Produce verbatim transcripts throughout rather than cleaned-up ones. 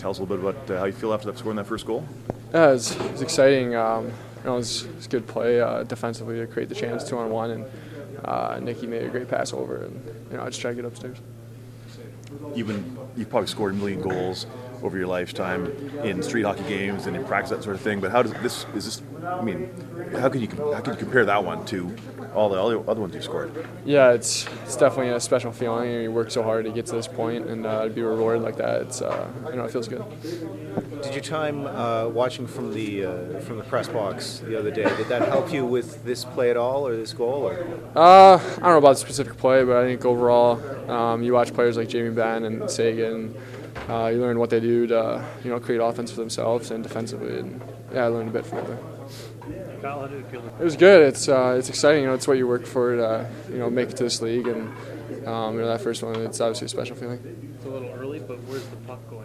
tell us a little bit about uh, how you feel after scoring that first goal? Yeah, it was, it was exciting. Um, you know, it was, it was good play uh, defensively to create the chance two on one, and uh, Nicky made a great pass over, and you know I just tried to get upstairs. You've been, you've probably scored a million goals over your lifetime in street hockey games and in practice, that sort of thing. But how does this? Is this? I mean, how can you how can you compare that one to all the other other ones you scored? Yeah, it's it's definitely a special feeling. You work so hard to get to this point, and uh, to be rewarded like that, it's uh, you know it feels good. Did you time uh, watching from the uh, from the press box the other day? Did that help you with this play at all, or this goal? Or? Uh, I don't know about the specific play, but I think overall, um, you watch players like Jamie Benn and Sagan. Uh, you learn what they do to you know create offense for themselves and defensively, and yeah, I learned a bit from it there. Kyle, how did it feel? It was good. It's uh, it's exciting. You know, it's what you work for to you know make it to this league, and um, you know that first one. It's obviously a special feeling. It's a little early, but where's the puck going?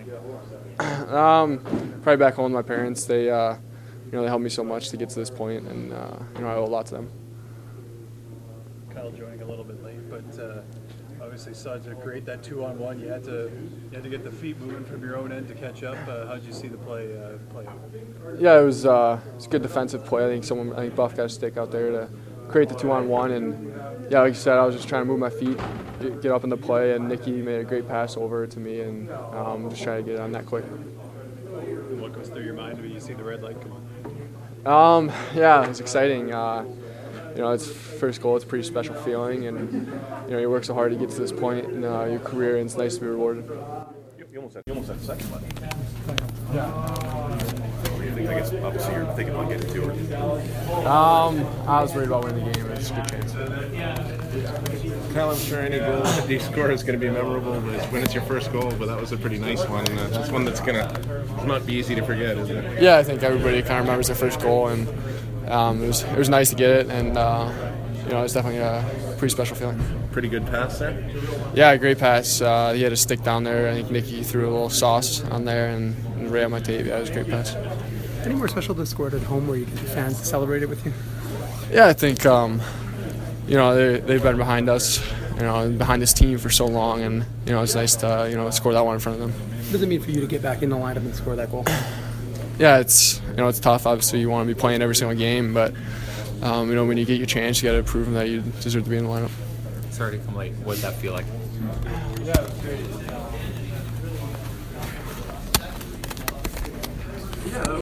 Um, probably back home with my parents. They uh, you know they helped me so much to get to this point, and uh, you know I owe a lot to them. Kyle joining a little bit late, but uh, obviously saw to create that two on one. You had to you had to get the feet moving from your own end to catch up. Uh, how did you see the play uh, play out? Yeah, it was uh, it was a good defensive play. I think someone I think Buff got a stick out there to create the two on one, and yeah, like you said, I was just trying to move my feet, get, get up in the play, and Nicky made a great pass over to me, and um, just trying to get it on that quick. What goes through your mind when you see the red light come on? Um, yeah, it was exciting. Uh, you know, it's first goal. It's a pretty special feeling, and you know, you work so hard to get to this point in uh, your career, and it's nice to be rewarded. You almost had, you almost had the second one. Yeah. I guess obviously you're thinking about getting to it. Um, I was worried about winning the game. It was a good chance. Kyle, I'm sure any goal that you score is going to be memorable, but it's when it's your first goal. But that was a pretty nice one. Uh, just one that's going to not be easy to forget, isn't it? Yeah, I think everybody kind of remembers their first goal, and um, it was it was nice to get it, and uh, you know, it's definitely a pretty special feeling. Pretty good pass there. Yeah, great pass. Uh, he had a stick down there. I think Nicky threw a little sauce on there, and, and right on my tape. Yeah, it was a great pass. Any more special to score it at home where you get the fans to celebrate it with you? Yeah, I think um, you know they they've been behind us, you know, behind this team for so long, and you know it's nice to you know score that one in front of them. What does it mean for you to get back in the lineup and score that goal? Yeah, it's you know it's tough. Obviously, you want to be playing every single game, but um, you know when you get your chance, you got to prove that you deserve to be in the lineup. Sorry to come late. What did that feel like?